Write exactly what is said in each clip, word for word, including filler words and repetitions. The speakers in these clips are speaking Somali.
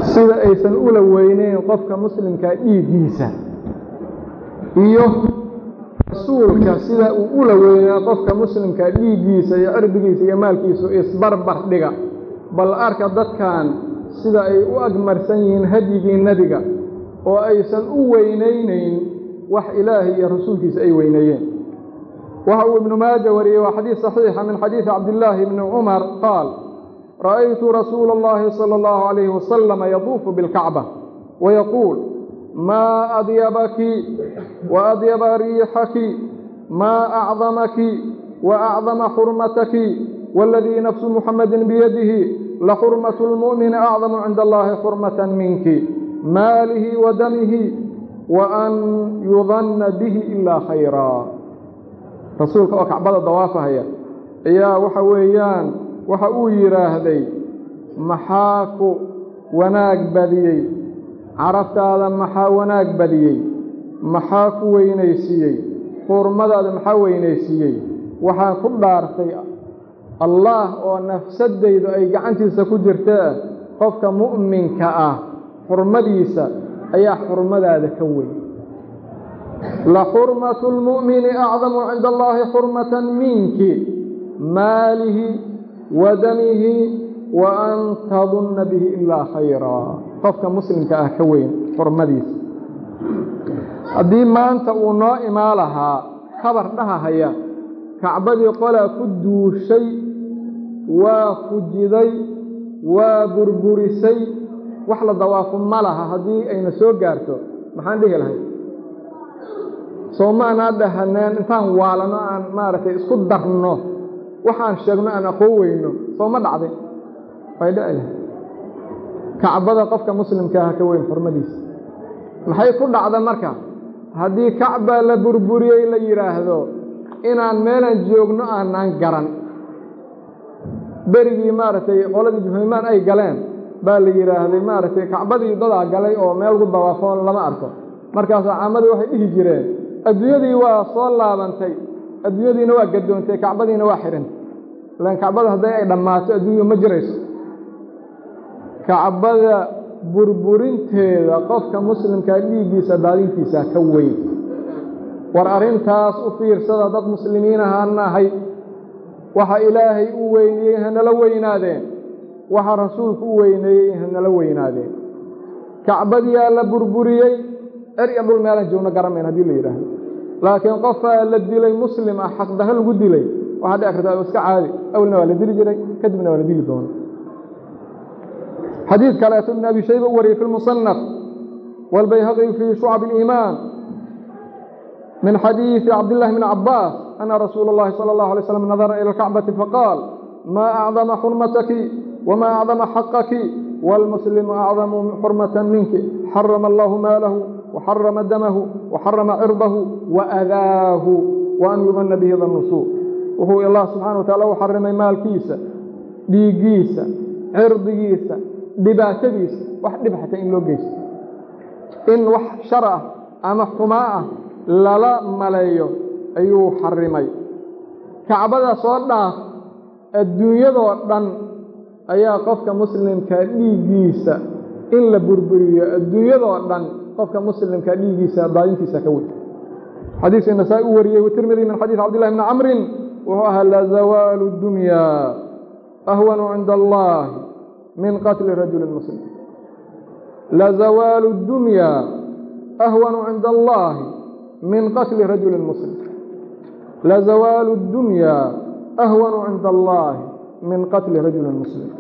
sida aysan ula weyneyn qofka muslimka dhiiggiisa iyo rasuulka sida uu ula weynaa qofka muslimka dhiiggiisa iyo cirdigiisa iyo maalkiisa isbarbar dhiga bal arka dadkan sida ay u agmarsan yihiin hadyigii nabiga oo aysan u weyneynayn wax ilaahi iyo rasuulkiisa ay weyneeyeen waxa uu ibnu maaja wariyay waa xadiis saxiixa min xadiisi cabdillaahi ibni cumar qaal ra'aytu rasuula allahi sala allahu calayhi wasalama yaduufu bilkacba wayaquul maa adyabaki wa adyaba riixaki maa acdamaki wa acdama xurmataki waaladii nafsu muxammadin biyadihi laxurmatu lmu'mini acdamu cinda allahi xurmatan minki maalihi wa damihi wa an yudanna bihi ilaa khayraa rasuulka oo kacbada dawaafahaya ayaa waxa weeyaan waxa uu yidhaahday maxaa ku wanaag badiyey carabtaada maxaa wanaag badiyey maxaa ku weynaysiiyey xurmadaada maxaa weynaysiiyey waxaan ku dhaartay allah oo nafsadaydu ay gacantiisa ku jirtaa qofka mu'minka ah xurmadiisa ayaa xurmadaada ka weyn laxurmatu lmu'mini acdamu cinda allaahi xurmatan minki maalihi wa damihi wa an tadunna bihi ilaa khayraa qofka muslimka ah ka weyn xurmadiisa haddii maanta uu noo imaa lahaa khabar dhahahaya kacbadii qolaa ku duushay waa fujiday waa burburisay wax la dawaafo ma laha haddii ayna soo gaarto maxaan dhihi lahay soo maanaa dhahaneen intaan waalano aan maaragtay isku darno waxaan sheegno aan aqoon weyno soo ma dhacday way dhici lahay kacbada qofka muslimka ah ka weyn xurmadiisa maxay ku dhacda marka haddii kacba la burburiyey la yidhaahdo inaan meelaan joogno aanaan garan berigii maaragtay qoladii juhaymaan ay galeen baa la yidhaahday maaragtay kacbadii dadaa galay oo meel gu dawaafo lama arko markaasaa caamadii waxay dhihi jireen adduunyadii waa soo laabantay adduunyadiina waa gadoontay kacbadiina waa xidhantay ilaan kacbada hadday ay dhammaato adduunyo ma jirayso kacbada burburinteeda qofka muslimkaa dhiiggiisa daadintiisa ka weyn war arrintaas u fiirsada dad muslimiin ahaan nahay waxa ilaahay u weyniyey hanala weynaadeen waxa rasuulku u weyneeyey hanala weynaadeen kacbadiyaa la burburiyey er iyo dhul meelaan joogno garamayn haddii la yidhaahdo laakiin qofaa la dilay muslim ah xaqdarro lagu dilay waxaa dhici karta iska caadi awalna waa la dili jiray kadibna waa la dili doona xadiid kaleeto ibn abi shayba u wariyey fi lmusanaf waalbayhaqi fii shucab aliimaan min xadiidi cabdillahi bni cabbaas ana rasuula allahi sala allahu alay slam nadara ila alkacbati faqaal maa acdama xurmataki wamaa acdama xaqaki waalmuslimu acdamu xurmatan minki xarama allahu maalahu waxarama damahu waxarama cirdahu waadaahu waan yudanna bihi danusuu wuxuu allah subxana wa tacala u xarimay maalkiisa dhiiggiisa cirdigiisa dhibaatadiisa wax dhib xata in loo geysto in wax shar ah ama xumaa ah lala maleeyo ayuu xarimay kacbada soo dhaaf adduunyadoo dhan ayaa qofka muslimka dhiiggiisa in la burburiyo adduunyadoo dhan qofka muslimka dhiiggiisa daadintiisa ka weyn xadiiska nasaa-i u wariyey watirmidi min xadiis cabdillahi bni camrin wuxuu ahaa lazawaalu dunyaa ahwanu cinda allahi min qatli rajulin muslim lazawaalu dunyaa ahwanu cinda allahi min qatli rajulin muslim lazawaalu dunyaa ahwanu cinda allahi min qatli rajulin muslim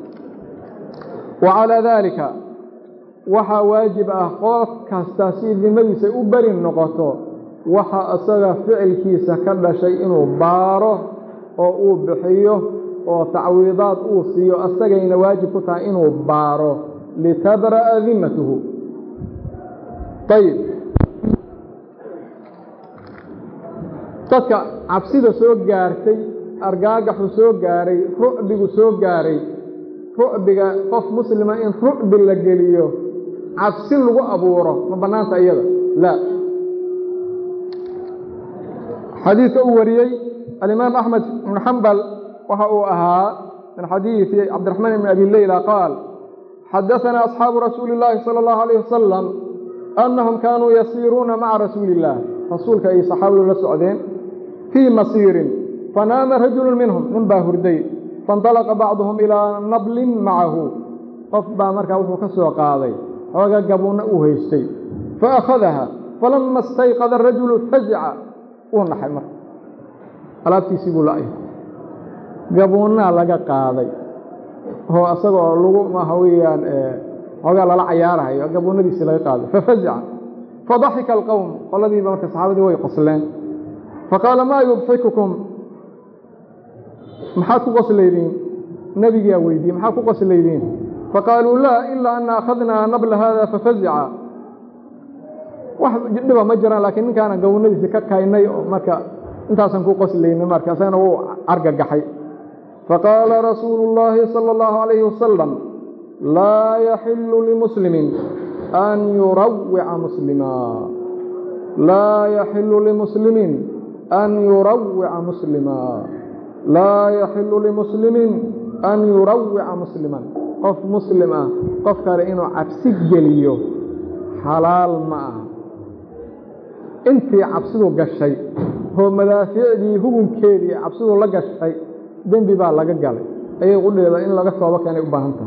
wacalaa daalika waxaa waajib ah qof kasta si dimadiisa u beri noqoto waxa isaga ficilkiisa ka dhashay inuu baaro oo uu bixiyo oo tacwiidaad uu siiyo asagayna waajib ku tahay inuu baaro litabra'a dimmatuhu ayib dadka cabsida soo gaartay argaagaxu soo gaaray rucbigu soo gaaray rucbiga qof muslima in rucbi la geliyo cabsi lagu abuuro ma bannaanta iyada laa xadiidka uu wariyey alimaam axmed ibnu xambal waxa uu ahaa min xadiidi cabdiraxmaan ibni abi leyla qaal حدثنا أصحاب رسول الله صلى الله عليه وسلم أنهم كانوا يسيرون مع رسول الله رسولك أي صحابة الله السعودين في مصير فنام رجل منهم من باهردي فانطلق بعضهم إلى نبل معه قفبا مركا وكسوا قاضي وقابون أوهيستي فأخذها فلما استيقظ الرجل فزع ونحي مركا ألا تسيبوا لأيه قابونا لقى قاضي هو أصدقوا اللغو ما هويان وقال لا عيارها قابونا دي سلاقي قاضي ففزع فضحك القوم والذي بمركا صحابة ويقصلين فقال ما يضحككم محاكو قصليدين نبي يا ويدي محاكو قصليدين فقالوا لا إلا أن أخذنا نبل هذا ففزع واحد جدبا مجرى لكن كان قونا دي سكاكايني مركا انت سنكو قصلين مركا سينو عرق قحي فقال رسول الله صلى الله عليه وسلم لا يحل لمسلم أن يروع مسلما لا يحل لمسلم أن يروع مسلما لا يحل لمسلم أن يروع مسلما قف مسلما قف قال إنه عبسك جليو حلال معه انت عبسده قشي هو مدافع دي هو كيدي عبسده لك الشيء دنبي بقى لك قالي أي يقول لي إن لك صوابك يعني أباهنته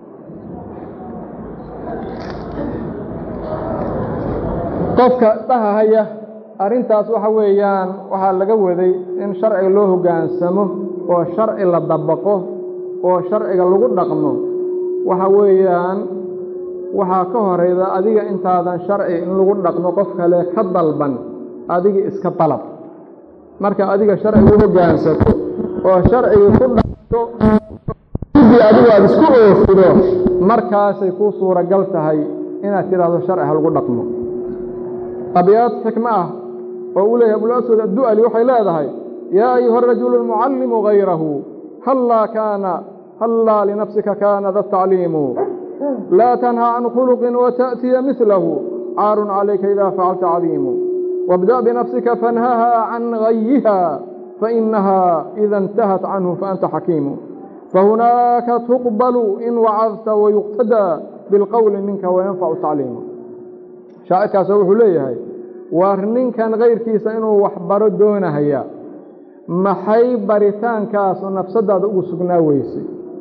قفك طه هيا أرنتاس waxa weeyaan waxa laga waday in sharciga loo hogaansamo oo sharci la dabaqo oo sharciga lagu dhaqmo waxa weeyaan waxa ka horeeyda adiga intaadan sharci in lagu dhaqmo qof kale ka dalban adiga iska talab marka adiga sharciga u hogaansato oo sharciga ku dhaqto sidii adiga aad isku oofido markaas ay ku suura gal tahay inaad tiraahdo sharci lagu dhaqmo أبيات حكمة وأولي أبو الأسود الدؤلي وحي لا ذهي يا أيها الرجل المعلم غيره هلا كان هلا لنفسك كان ذا التعليم لا تنهى عن خلق وتأتي مثله عار عليك إذا فعلت عظيم وابدأ بنفسك فانهها عن غيها فإنها إذا انتهت عنه فأنت حكيم فهناك تقبل إن وعظت ويقتدى بالقول منك وينفع التعليم شاعرك سوحوا ليه وارنين كان غير كيسا إنه وحبرو دون هيا محي بريتان كاس ونفسد هذا أسقنا ويسي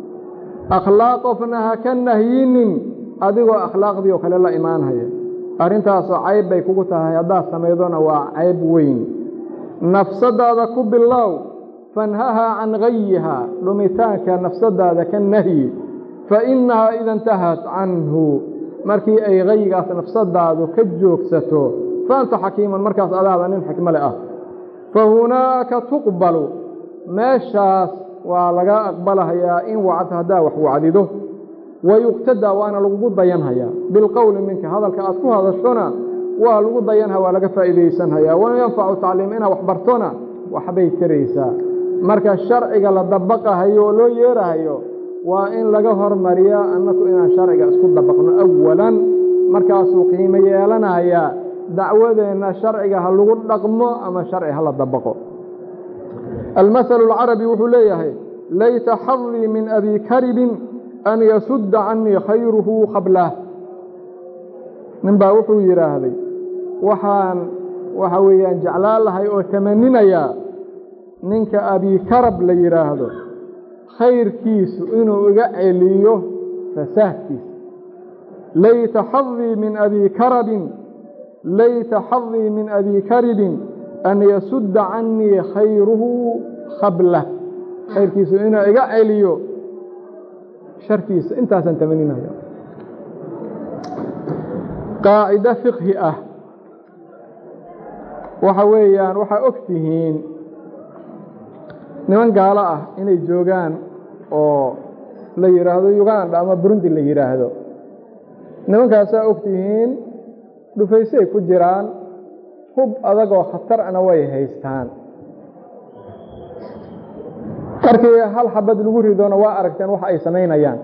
أخلاق فنها كالنهيين أدقوا أخلاق دي وخلال الله إيمان هيا أرنتاس عيب بيكوكتها هيدا سميدون وعيب وين نفسد هذا كب الله فانهاها عن غيها لميتان كان نفسد هذا كالنهي فإنها إذا انتهت عنه markii ay qaygaas nafsadaadu ka joogsato faanta xakiiman markaas adaada nin xikmo leh ah fahunaaka tuqbalu meeshaas waa laga aqbalayaa in wacad hadaa wax wacdido wayuqtada waana lagu dayanhayaa bilqowli minka hadalka aad ku hadashona waa lagu dayanha waa laga faa'iideysanhayaa waa yanfacu tacliim ina wax bartona waxbay taraysaa marka sharciga la dabaqayo loo yeerahayo waa in laga hormariya annaku inaan sharciga isku dabaqno awalan markaasuu qiimo yeelanaya dacwadeena sharciga ha lagu dhaqmo ama sharci ha la dabaqo المثل العربي وحليه ليت حظي من أبي كرب أن يسد عني خيره قبله نبا وحو يراهدي وحان وحويا جعلال هاي او تمنينا يا نينك أبي كرب ليراهدو خير كيس إنه إغعليه فساه كيس ليت حظي من أبي كرب ليت حظي من أبي كرب أن يسد عني خيره قبله خير كيس إنه إغعليه شر كيس انت سنتمنينا يا قاعدة فقهية وحويان وحا أكتهين niman gaalo ah inay joogaan oo la yiraahdo Uganda ama Burundi la yiraahdo nimankaas ay ogtihiin dhufaysay ku jiraan hub adag oo khatar ana way haystaan markii hal xabad lagu ridoona waa aragteen wax ay sameynayaan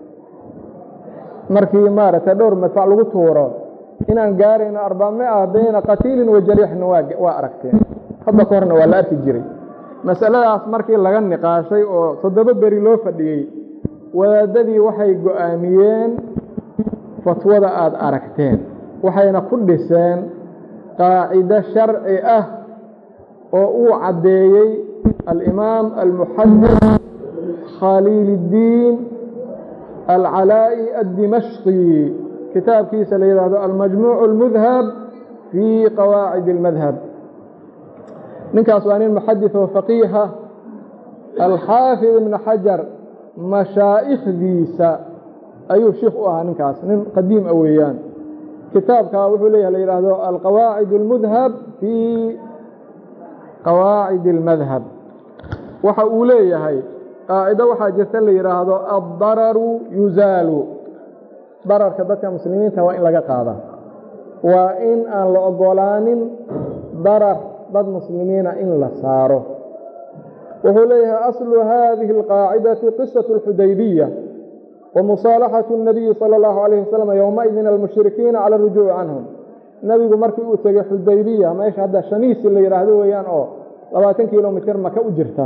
markii maarata dhowr madfac lagu tuuro inaan gaarayno arbaamia bayna qatiilin wa jariixin waa aragteen hadda korna waa la arki jiray مسألة مركي لغا نقاشي او تدبا بري لو فديي wadaadadii waxay go'aamiyeen fatwada aad aragteen waxayna ku dhiseen qaacido sharci ah oo uu caddeeyey alimaam almuxadis khaliiluddiin alcalaa'i addimashqi kitaabkiisa la yidhaahdo almajmuuc almudhab fii qawaacid almadhab ninkaas waa nin muxadis oo faqiiha alxaafid ibn xajar mashaa'ikhdiisa ayuu shiikh u ahaa ninkaas nin qadiim a weeyaan kitaabka wuxuu leeyahay la yidhaahdo alqawaacid almudhab fii qawaacid almadhab waxa uu leeyahay qaacido waxaa jirta la yidhaahdo addararu yuzaalu dararka dadka muslimiinta waa in laga qaada waa in aan la ogolaanin darar dad muslimiina in la saaro wuxuu leeyahay aslu hadihi alqaacidati qisatu alxudaybiya ومصالحة النبي صلى الله عليه وسلم يومئذ المشركين على الرجوع عنهم نبي مركي أتجه حديبية ما إيش هذا شميس اللي يرهدوه ويان أو لباتن كيلومتر ما كأجرته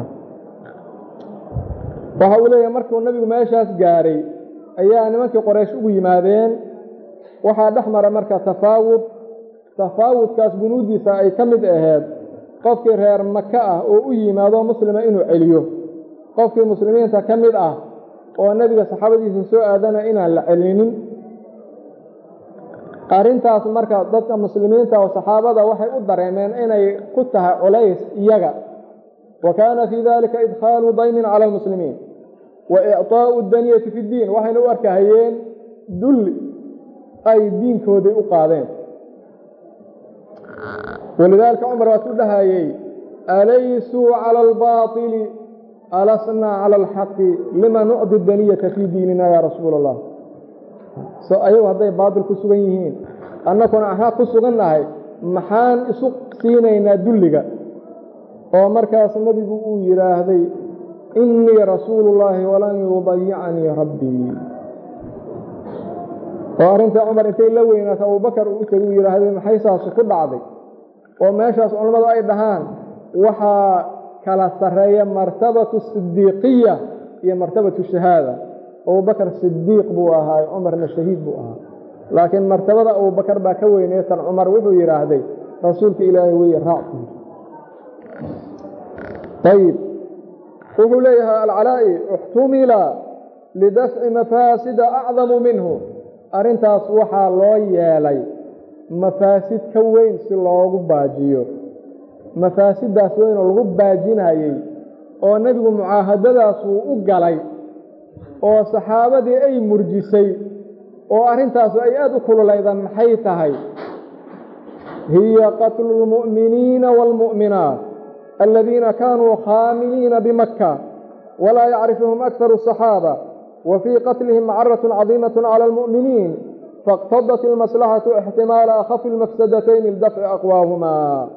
وحولي مركي النبي ما إيش أسجاري أيان مركي قريش أبي ماذين وحاد أحمر مركي تفاوض تفاوض كاس بنودي ساعي كمد أهد قفك هير مكة أو أي ماذا مسلم إنه عليو قفك مسلمين تكمد أه oo nabiga saxaabadiisa soo aadana inaan la celinin arintaas marka dadka muslimiinta oo saxaabada waxay u dareemeen inay ku tahay culays iyaga وكان في ذلك إدخال ضيم على المسلمين وإعطاء الدنية في الدين وحين أركهيين دل أي دين كودي أقادين ولذلك عمر رسول الله أليسوا على الباطل ألسنا على الحق لما نعطي الدنية في ديننا يا رسول الله سو أيوه هذا باطل كسوغيين أنكم أحنا كسوغنا محان إسوق سينينا دلغا ومركز النبي يقول هذا إني رسول الله ولن يضيعني ربي وأرنت عمر أنت لوينا أبو بكر يقول هذا محيصة سكر عضي وماشاس علماء أيضاً وحا كلا سرية مرتبة الصديقية هي مرتبة الشهادة أبو بكر الصديق بوها عمر الشهيد بوها لكن مرتبة أبو بكر باكوين يسر عمر وحو يراهدي رسولك إلهي ويرعطي طيب وحو ليها العلائي احتمل لدفع مفاسد أعظم منه أرنتا صوحا لويا لي مفاسد كوين سلوغ باجيو مفاسداas weyn oo lagu baajinayay oo nabigu mucaahadadaas uu u galay oo saxaabadii ay murjisay oo arintaas ay aad u kululaydaan maxay tahay hiya qatlu almu'miniina walmu'minaat alladheena kaanuu khaamiliina bimakkah wala ya'rifuhum aktharu as-sahaba وفي قتلهم معرة عظيمة على المؤمنين فاقتضت المصلحة احتمال أخف المفسدتين لدفع أقواهما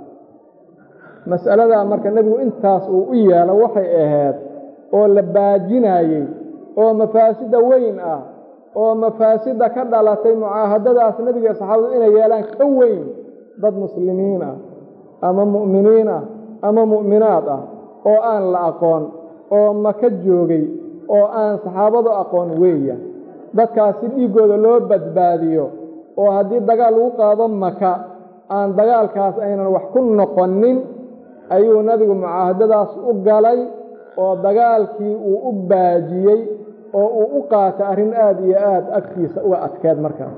مسألة مركا النبي انتاس وإيا لوحي إهاد oo la baajinayay oo mafaasida weyn ah oo mafaasida ka dhalatay mucaahadadaas nabiga saxaabada inay yeelaan ka weyn dad muslimiin ah ama mu'miniin ah ama mu'minaad ah oo aan la aqoon oo maka joogay oo aan saxaabada aqoon weeya dadkaasi dhiigooda loo badbaadiyo oo haddii dagaal lagu qaado maka aan dagaalkaas aynan wax ku noqonin ayuu nabigu mucaahadadaas u galay oo dagaalkii uu u baajiyay oo uu u qaatay arrin aad iyo aad agtiisa uga adkeed markaas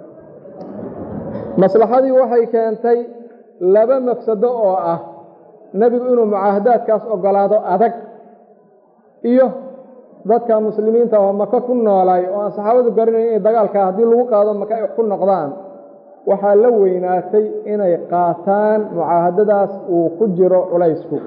maslaxadii waxay keentay laba mafsado oo ah nabigu inuu mucaahadaadkaas ogolaado adag iyo dadka muslimiinta oo maka ku noolay oo aan saxaabadu garanayn in dagaalka haddii lagu qaado maka ay ku noqdaan waxaa la weynaatay inay qaataan mucaahadadaas uu ku jiro culaysku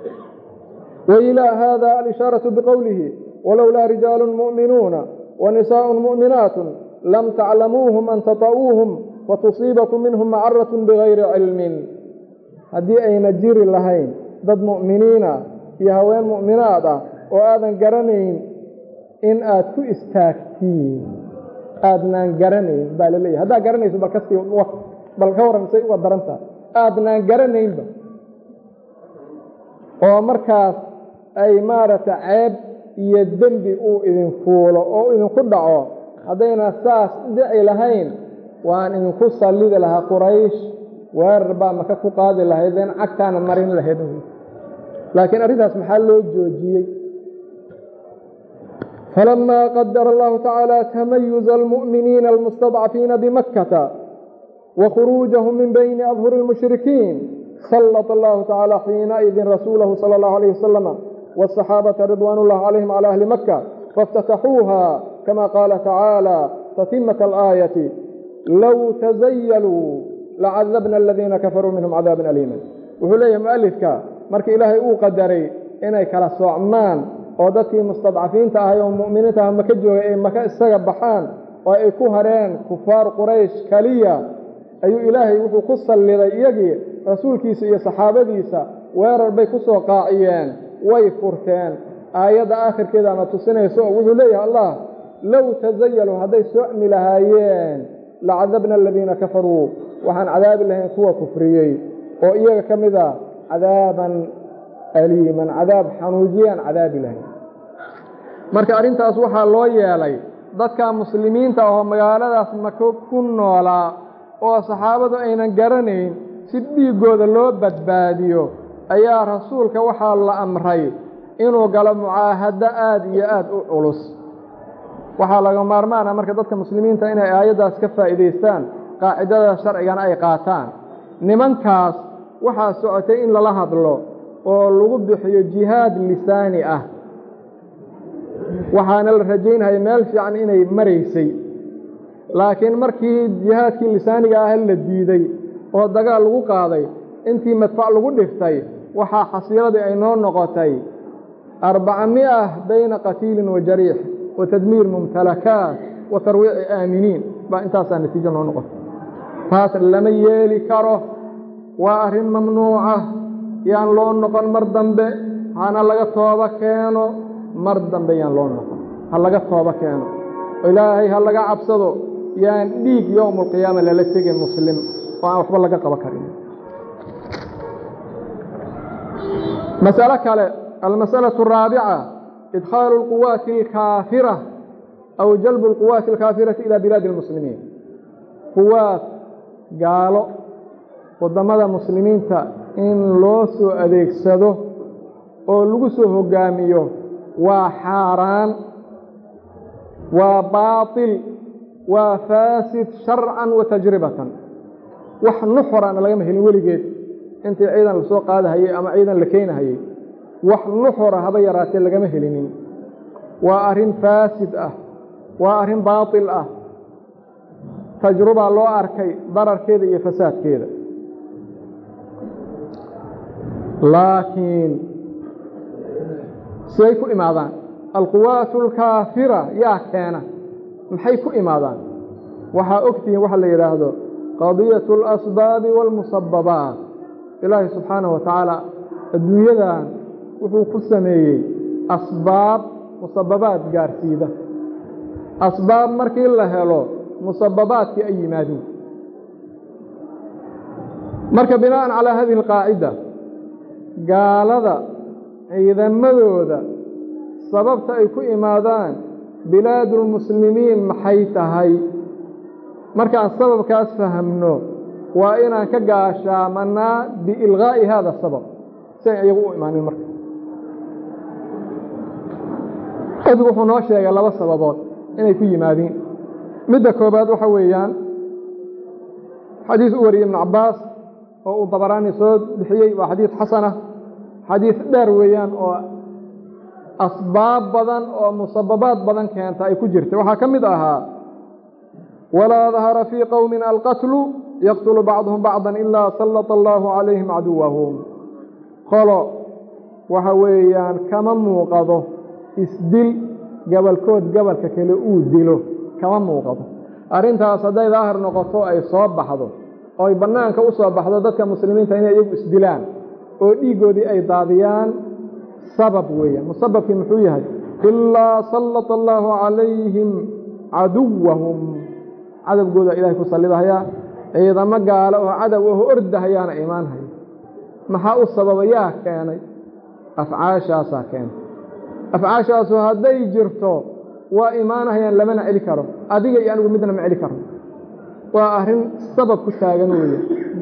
وإلى هذا الإشارة بقوله ولولا رجال مؤمنون ونساء مؤمنات لم تعلموهم أن تطؤوهم وتصيبكم منهم معرة بغير علم هذه أي نجير اللهين ضد مؤمنين يهوين مؤمنات وآذن قرنين إن آتكو استاكتين آذنان قرنين بالليه هذا قرنين سبكستي وقت بل كورا سيء ودرنتا آذنان قرنين بل ومركز أي مارة عيب iyo dembi uu idin fuulo oo idinku dhaco haddayna saas dhici lahayn waan idinku sallidi lahaa quraysh weerar baa maka ku qaadi lahaydeen cagtaana marin lahayd laakiin arrintaas maxaa loo joojiyey فلما قدر الله تعالى تميز المؤمنين المستضعفين بمكة وخروجهم من بين أظهر المشركين سلط الله تعالى حينئذ رسوله صلى الله عليه وسلم والصحابة رضوان الله عليهم على أهل مكة فافتتحوها كما قال تعالى تتمة الآية لو تزيلوا لعذبنا الذين كفروا منهم عذابا أليما وهليه مؤلفك مرك إلهي أو قدري إني كلا صعمان oo dadkii mustadcafiinta ahay oo mu'miniinta ah maka joogay ay maka isaga baxaan oo ay ku hareen kufaar quraysh kaliya ayuu ilaahay wuxuu ku salliday iyagii rasuulkiisa iyo saxaabadiisa weerar bay ku soo qaaciyeen way furteen aayadda aakhirkeeda ama tusinayso wuxuu leeyahay allah low tazayalu hadday socmi lahaayeen lacadabna aladiina kafaruu waxaan cadaabi lahayn kuwa kufriyey oo iyaga ka mid ah cadaaban aliiman cadaab xanuujiyaan cadaabi lahayn marka arrintaas waxaa loo yeelay dadka muslimiinta oo magaaladaas maka ku noolaa oo saxaabadu aynan garanayn si dhiigooda loo badbaadiyo ayaa rasuulka waxaa la amray inuu galo mucaahado aad iyo aad u culus waxaa laga maarmaana marka dadka muslimiinta inay aayaddaas ka faa'iidaystaan qaacidada sharcigana ay qaataan nimankaas waxaa socotay in lala hadlo oo lagu bixiyo jihaad lisaani ah waxaana la rajaynaya meel fiican inay maraysay laakiin markii jihaadkii lisaaniga ah la diiday oo dagaal lagu qaaday intii madfac lagu dhiftay waxaa xasiiladii ay noo noqotay arbacami'a bayna qatiilin wa jariix wa tadmiir mumtalakaat wa tarwiici aaminiin baa intaasaa natiijo noo noqotay taas lama yeeli karo waa arrin mamnuuca yaan loo noqon mar dambe hana laga tooba keeno mar dambe yaan loo noqon ha laga tooba keeno ilaahay ha laga cabsado yaan dhiig yowmul qiyaama lala tegin muslim oo aan waxba laga qaba karin mas'alo kale almas'alatu araabica idkhaalu alquwaati alkaafira aw jalbu alquwaati alkaafirati ila bilaadi almuslimiin quwaad gaalo wadamada muslimiinta in loo soo adeegsado oo lagu soo hogaamiyo waa xaaraan waa baatil waa faasid sharcan wa tajribatan wax nuxurana lagama helin weligeed intii ciidan la soo qaadahayey ama ciidan la keenahayey wax nuxura haba yaraatee lagama helinin waa arrin faasid ah waa arrin baatil ah tajruba loo arkay dararkeeda iyo fasaadkeeda laakiin siday ku imaadaan alquwaatu alkaafira yaa keena maxay ku imaadaan waxaa ogtihiin waxa la yidhaahdo qadiyatu alasbaabi waalmusababaat ilaahi subxaanahu wa tacaala adduunyadan wuxuu ku sameeyey asbaab musababaad gaarsiida asbaab markii la helo musababaadkii ay yimaadeen marka bina'an calaa hadihi alqaacida gaalada ciidamadooda sababta ay ku imaadaan bilaadulmuslimiin maxay tahay markaan sababkaas fahamno waa inaan ka gaashaamanaa biilqaa'i haada sabab si ay iyagu u imaanin marka adigu wuxuu noo sheegay laba sababood inay ku yimaadiin midda koobaad waxa weeyaan xadiis u wariyey ibnu cabbaas oo uu dabaraani soo bixiyey waa xadiis xasana xadiis dheer weeyaan oo asbaab badan oo musababaad badan keenta ay ku jirta waxaa ka mid ahaa walaa dahara fii qowmin alqatlu yaqtulu bacduhum bacdan ilaa sallata allaahu calayhim caduwahum qolo waxa weeyaan kama muuqado isdil gabalkood gabalka kale uu dilo kama muuqado arrintaas hadday daahir noqoto ay soo baxdo oo ay bannaanka u soo baxdo dadka muslimiinta inay iyagu isdilaan oo dhiiggoodii ay daadiyaan sabab weeyaan musababkii muxuu yahay ilaa sallata allaahu calayhim caduwahum cadawgooda ilaahay ku sallidahayaa ciidamo gaalo oo cadow aho ordahayaana imaanhaya maxaa u sababa yaa keenay afcaashaasaa keentay afcaashaasu hadday jirto waa imaanahayaan lamana celi karo adiga iyo anigu midna ma celi karo waa arrin sabab ku taagan weeye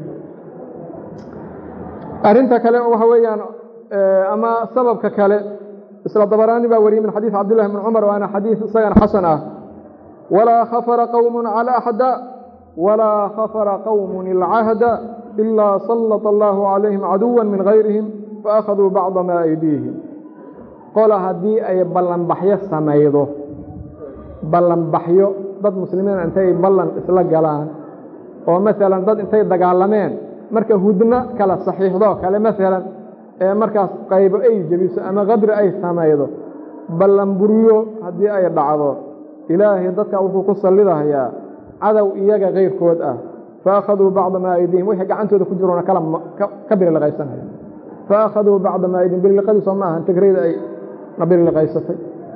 arrinta kale waxa weeyaan ama sababka kale isla dabaraani baa wariyay min xadiis cabdullahi ibn cumar waana xadiis isagana xasan ah walaa khafara qowmun calaa axda walaa khafara qowmun ilcahda ilaa sallata allahu calayhim caduwan min gayrihim faakhaduu bacda maa aydiihim qola haddii ay ballanbaxyo samaydo ballanbaxyo dad muslimiin intay ballan isla galaan oo maalan dad intay dagaalameen marka hudna kala saxiixdoo kale maalan ee markaas qaybo ay jebiso ama qadri ay samaydo ballanburyo haddii ay dhacdo ilaahay dadka wuxuu ku sallidahayaa cadow iyaga kayrkood ah faakhaduu bacda maa aydiihim wixii gacantooda ku jiroona kala ka birilaqaysanaya faakhaduu bacda maa aydiihim birilaqadiisoo ma ahan tigrayda ay na birilaqaysatay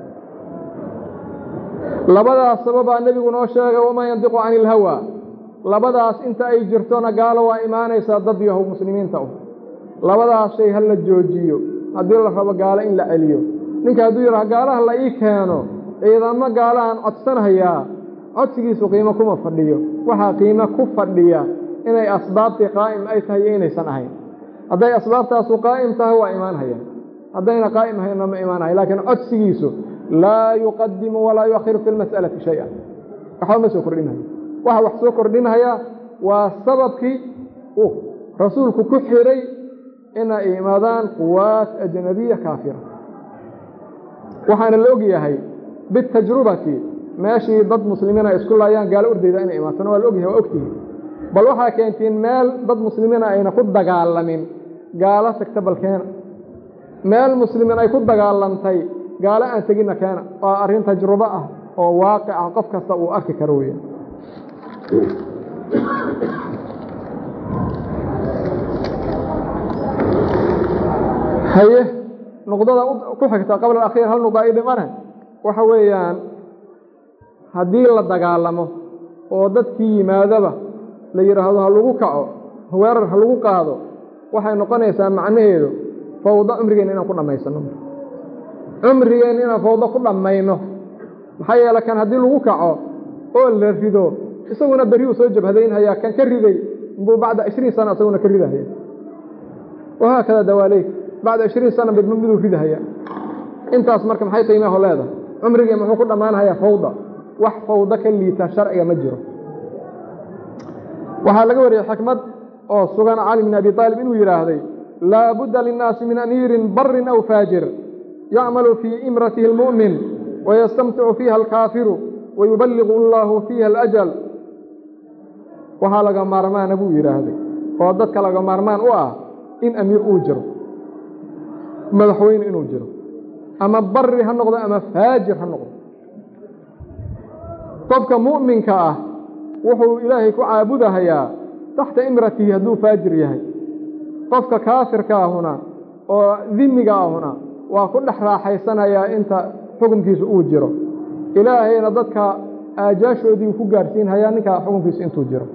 labadaas sababaa nebigu noo sheegay wamaa yandiqu cani ilhawaa labadaas inta ay jirtona gaalo waa imaanaysaa dad yahow muslimiinta u labadaas shay ha la joojiyo haddii la rabo gaalo in la celiyo ninka hadduu yidhaha gaalaha la ii keeno ciidamo gaalahan codsanhayaa codsigiisu qiimo kuma fadhiyo waxaa qiimo ku fadhiya inay asbaabtii qaa'im ay tahay iyo inaysan ahayn hadday asbaabtaasu qaa'im tahay waa imaanhayaan haddayna qaa'im ahaynna ma imaanahay laakiin codsigiisu laa yuqadimu walaa yuakhiru fi lmas'alati shay-an waxba ma soo kordhinhayo waxa wax soo kordhinhaya waa sababkii uu rasuulku ku xiray inay imaadaan quwaat ajnabiya kaafira waxaana la og yahay bitajrubati meeshii dad muslimiina ay isku laayaan gaalo ordayda inay imaatona waa la og yahay waa ogtihi bal waxaa keentiin meel dad muslimiina ayna ku dagaalamin gaalo tagta bal keena meel muslimiin ay ku dagaalantay gaalo aan teginna keena waa arrin tajrubo ah oo waaqic ah qof kasta uu arki karo weya haye nuqdada ku xigta qabla alakhiir hal nuqda ii dhimane waxa weeyaan haddii la dagaalamo oo dadkii yimaadaba la yidhaahdo ha lagu kaco weerar ha lagu qaado waxay noqonaysaa macnaheedu fawdo cumrigeenna inaan ku dhammaysano cumrigeenna inaan fawdo ku dhammayno maxaa yeele kan haddii lagu kaco oo la rido isaguna beri uu soo jabhadaynhayaa kan ka riday inbuu bacda ishriin sana isaguna ka ridahaya wahaakada dawaaleyk bacda ishriin sana midba miduu ridahaya intaas marka maxay qiimaho leedahay cumrigeen muxuu ku dhammaanhayaa fawda wax fawdo ka liita sharciga ma jiro waxaa laga wariyey xikmad oo sugan cali bn abi aalib inuu yidhaahday laa budda linnaasi min amiirin barin aw faajir yacmalu fii imratihi اlmu'min wayastamticu fiiha alkaafiru wayuballigu allaahu fiiha alajal waxaa laga maarmaana buu yidhaahday oo dadka laga maarmaan u ah in amiir uu jiro madaxweyne inuu jiro ama bari ha noqdo ama faajir ha noqdo qofka mu'minka ah wuxuu ilaahay ku caabudahayaa taxta imratihi hadduu faajir yahay qofka kaafirka ahuna oo dimiga ahuna waa ku dhex raaxaysanayaa inta xukunkiisu uu jiro ilaahayna dadka aajaashoodii ku gaarsiinhayaa ninkaa xukunkiisu intuu jiro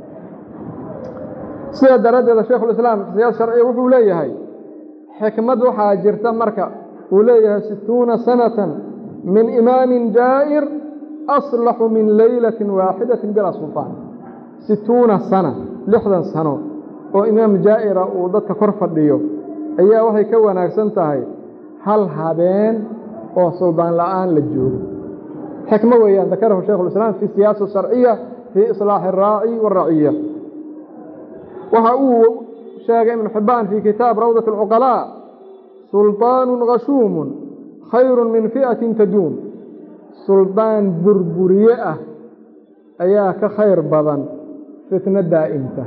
sida daraaddeeda shaykhulislaam siyaad sharciya wuxuu leeyahay xikmad waxaa jirta marka uu leeyahay sittuuna sanatan min imaamin jaa'ir aslaxu min leylatin waaxidatin bilaa sultaan sittuuna sana lixdan sano oo imaam jaa'ira uu dadka kor fadhiyo ayaa waxay ka wanaagsan tahay hal habeen oo suldaan la'aan la joogo xikmo weeyaan dakarahu shaykhulislaam fi siyaasa sharciya fii islaaxi araaci waaraciya waxa uu sheegay ibnu xibbaan fii kitaab rawdat alcuqalaa sulطaanun khashuumun khayrun min fi'atin taduum suldaan burburiye ah ayaa ka khayr badan fitno daa'imta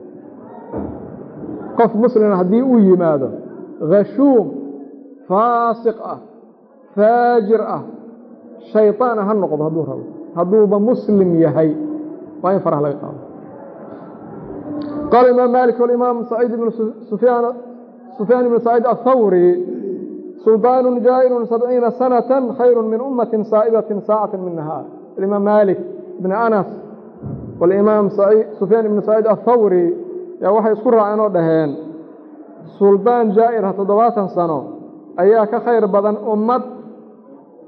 qof muslima haddii uu yimaado khashuum faasiq ah faajir ah shayطaan ha noqdo hadduu rabo hadduuba muslim yahay waa in faraha laga qaado qaala imaam maalik walimaam saciid ibnu sufyaan sufyaan ibnu saciid athawri sulطaan jaa'irun sabciina sanatan khayru min ummatin saa'ibatin saacatan min nahaar alimaam maalik ibni anas walimaam sufyaan ibnu saciid athawri yaa waxay isku raaceen oo dhaheen suldaan jaa'irha toddobaatan sano ayaa ka khayr badan ummad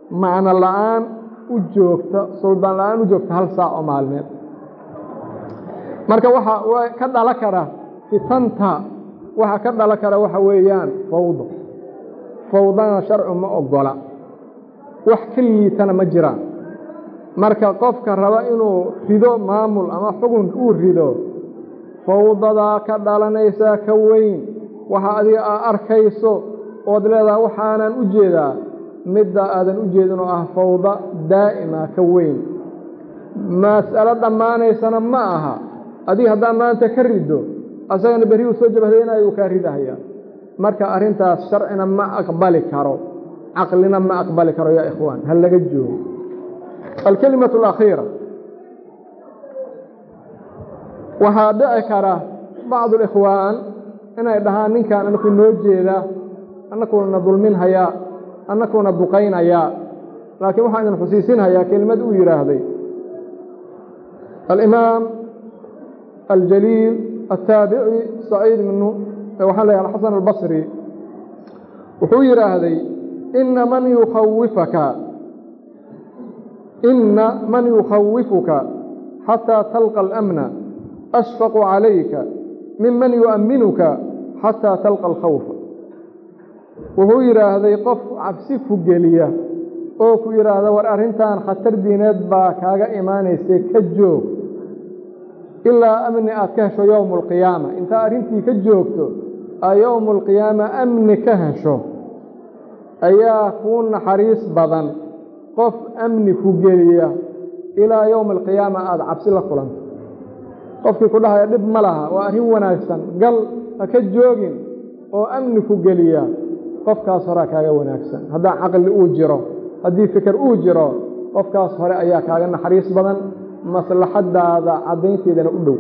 macno la-aan u joogta suldaan la-aan u joogta hal saac oo maalmeed marka waxa ka dhala kara fitanta waxa ka dhala kara waxa weeyaan fawdo fawdana sharcu ma ogola wax kaliitana ma jiraan marka qofka raba inuu rido maamul ama xugun uu rido fawdada ka dhalanaysa ka weyn waxa adiga arkayso oo leedahay waxaanan u jeedaa midda aadan u jeedin oo ah fawda daa'ima ka weyn mas'ala dhamaanaysana ma aha adiga hadaa maanta ka rido asagana bari uu soo jabahaynayo ka ridahaya marka arintaas sharcina ma aqbali karo aqlina ma aqbali karo ya ikhwan hal laga joogo الكلمة الأخيرة وهذا كره بعض الإخوان أنا إذا نك أنا نكون نوجيدا أنا نكون نظلمين هيا أنا نكون نبقين هيا لكن وحنا نحسيسين هيا كلمة ويرا هذه الإمام الجليل التابعي سعيد منه وحنا على حسن البصري وحويرا هذه إن من يخوفك إن من يخوفك حتى تلقى الأمن أشفق عليك ممن يؤمنك حتى تلقى الخوف وهو يرى هذا يقف عبسي فقلية أو يرى هذا وأرهنتان خطر دينات باكاغا إيماني سيكجو إلا أمني أكهشو يوم القيامة إنت أرهنتي كجوكتو يوم القيامة أمني كهشو أياكون حريص بضن قف أمني فوجية إلى يوم القيامة هذا عبس الله قلنا قف كلها يدب ملها وأهين وناكسا قال أكجوجين وأمني فوجية قف كاسراك يا وناكسا هذا عقل أوجره هذا فكر أوجره قف كاسر أياك هذا حريص بدن مصلحة هذا عدينتي ذا نقوله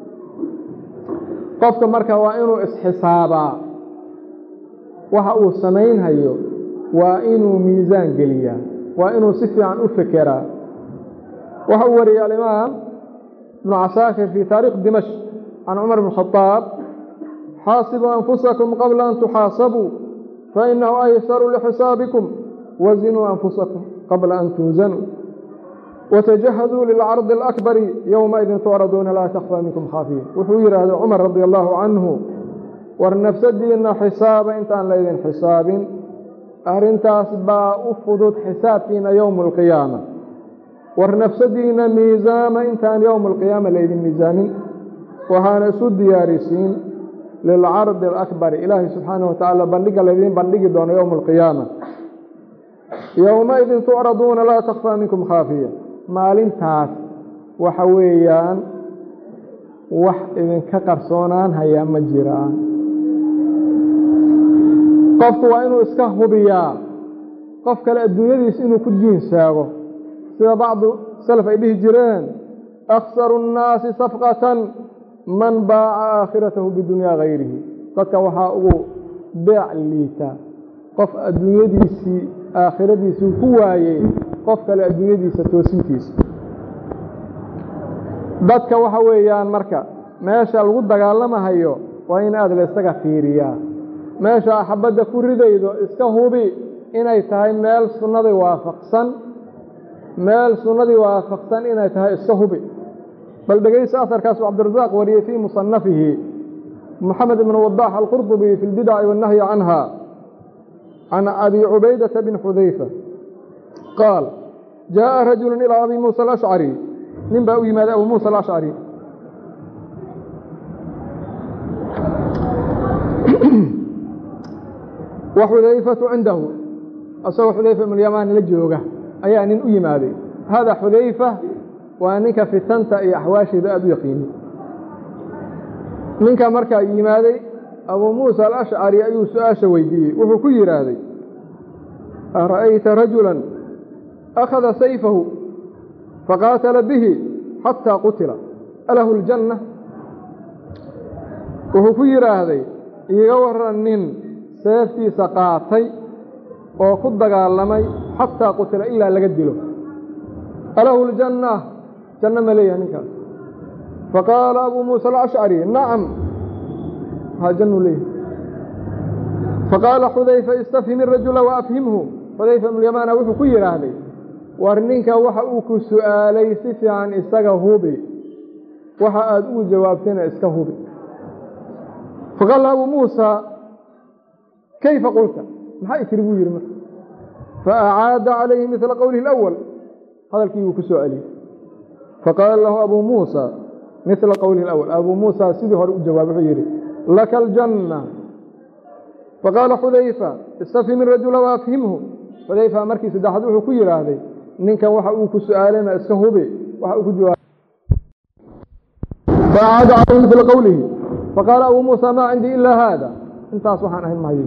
قف كمركا وإنه إسحسابا وحقو السمين هيو وإنه ميزان قليا وإنه صفي عن أفكرا وهو وري الإمام ابن عساكر في تاريخ دمشق عن عمر بن الخطاب حاسبوا أنفسكم قبل أن تحاسبوا فإنه أيسر لحسابكم وزنوا أنفسكم قبل أن توزنوا وتجهزوا للعرض الأكبر يومئذ تعرضون لا تخفى منكم خافية وحوير هذا عمر رضي الله عنه والنفس دين حساب انت عن ليذن حساب أرنتاس با أفضت حسابنا يوم القيامة ورنفسدين ميزام إنتان يوم القيامة ليذن ميزام وهانا سود يارسين للعرض الأكبر إلهي سبحانه وتعالى بلغ الذين بلغ دون يوم القيامة يومئذ تعرضون لا تخفى منكم خافية مالين تاس وحويان وح إذن كقرصونان هيا مجيران qofku waa inuu iska hubiyaa qof kale adduunyadiisa inuu ku diin saago sida bacdu salaf ay dhihi jireen akhsaru nnaasi safqatan man baaca aakhiratahu bidunyaa gayrihi dadka waxaa ugu beec liita qof adduunyadiisii aakhiradiisii ku waayey qof kale adduunyadiisa toosintiisa dadka waxa weeyaan marka meesha lagu dagaalamahayo waa in aad la isaga fiiriyaa meesha xabada ku ridaydo iska hubi inay tahay meel sunnada waafaqsan meel sunnada waafaqsan inay tahay iska hubi bal dhageysa afarkaas Abdurrazzaq wariyay fi musannafihi Muhammad ibn Waddah al-Qurtubi fi al-bid'a wa an-nahy anha عن أبي عبيدة بن حذيفة قال جاء رجل إلى أبي موسى الأشعري نبأ ماذا أبو موسى الأشعري وحذيفة عنده أصوى حذيفة من اليمان لجوغة أي أن أي ماذا هذا حذيفة وأنك في تنتأي أحواشي بأبي يقيني منك مركا أي ماذا أبو موسى الأشعري أي سؤال ويديه وهو كير هذا أرأيت رجلا أخذ سيفه فقاتل به حتى قتل أله الجنة وهو كير هذا يغور النين سيفتي سقاطي وقد قالمي حتى قتل إلا لقدله أله الجنة جنة مليه نكال فقال أبو موسى الأشعري نعم هاجنوا ليه فقال حذيفة استفهم الرجل وأفهمه xudayfa ibnu yamaana wuxuu ku yidhaahday war ninka waxa uu ku su'aalay si fiican isaga hubi waxa aad ugu jawaabtayna iska hubi faqaala abu muusa kayfa qulta maxaa tiri buu yidhi marka faacaada calayhi midla qowlihi alawal hadalkii uu ku soo celiyey faqaala lahu abu muusa midla qowlihi alawal abu muusa sidii hore u jawaabay wuxuu yidhi laka aljanna faqaala xudayfa istafhim irajula waafhimhu xudayfa markii saddexaad wuxuu ku yidhaahday ninkan waxa uu ku su'aalayna iska hubi waxa uu ku jawaabay faacaada calayhi midla qowlihi faqaala abu muusa maa cindii ilaa haada intaas waxaan ahayn maayo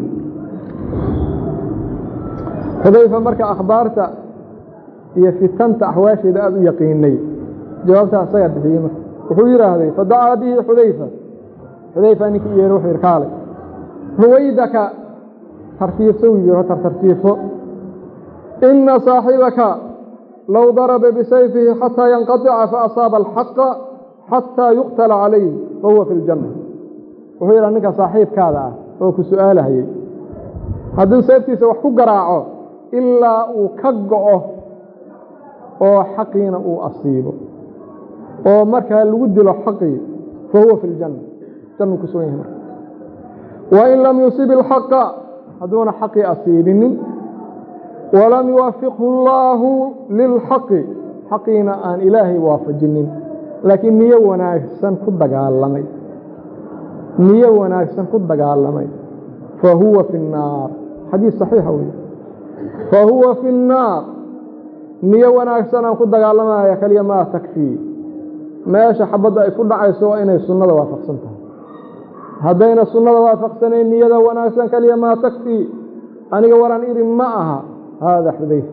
xudayfa marka akhbaarta iyo fitanta axwaasheeda aada u yaqiinay jawaabtaa isaga bixiyey marka wuxuu yidhaahday fadacaa bihi xudayfa xudayfa ninkii yeero wuxuu yidhi kaalay ruwaydaka tartiibso wuu yidhi tartartiibso ina saaxibaka low daraba bisayfihi xataa yanqaطica faasaaba alxaqa xataa yuqtala calayh fahuwa fi ljanna wuxuu yidhaha ninka saaxiibkaada ah oo ku su'aalahayay hadduu seeftiisa wax ku garaaco ilaa uu ka go'o oo xaqiina uu asiibo oo markaa lagu dilo xaqii fahuwa fi ljanna jannuu ku sugan yahay marka wain lam yusib ilxaqa hadduuna xaqii asiibinin walam yuwafiqhu allaahu lilxaqi xaqiina aan ilaahay waafajinin laakiin niyo wanaagsan ku dagaalamay niyo wanaagsan ku dagaalamay fahuwa fi الnaar xadiis saxiixa wey fahuwa fi الnaar niyo wanaagsan aan ku dagaalamaya kaliya maa takfii meesha xabadda ay ku dhacayso waa inay sunnada waafaqsan tahay haddayna sunnada waafaqsanayn niyada wanaagsan kaliya maa takfii aniga waran iri ma aha hada xudayfa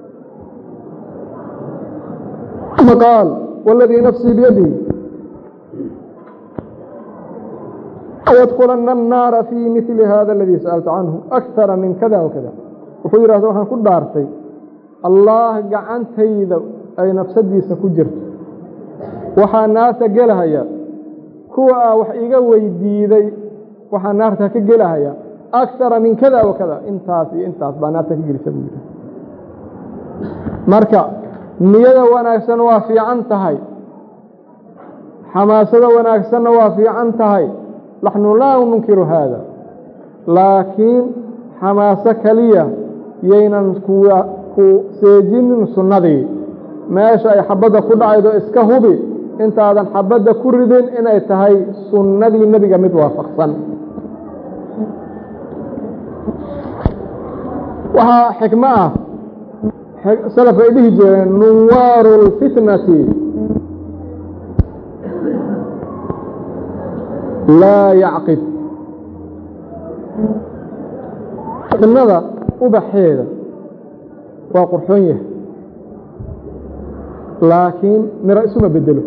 ثم قال والذي نفسي بيده يدخلن النار في مثل هذا الذي سألت عنه أكثر من كذا وكذا wuxuu yidhahda waxaan ku dhaartay allah gacantayda ay nafsadiisa ku jirto waxaa naarta gelahaya kuwa ah wax iga weydiiday waxaa naarta ka gelahaya akara min kada wa kada intaas iyo intaas baa naarta ka gelisa buu yidhi marka niyada wanaagsan waa fiican tahay xamaasada wanaagsanna waa fiican tahay naxnu laa nunkiru haada laakiin xamaaso kaliya yaynan ku seejinin sunnadii meesha ay xabadda ku dhacaydo iska hubi intaadan xabadda ku ridin inay tahay sunnadii nebiga mid waafaqsan waxaa xikmo ah salaf ay dhihi jireen nuwaaru lfitnati laa yacqib fitnada ubaxeeda waa qurxoon yahay laakiin miro isuma bedelo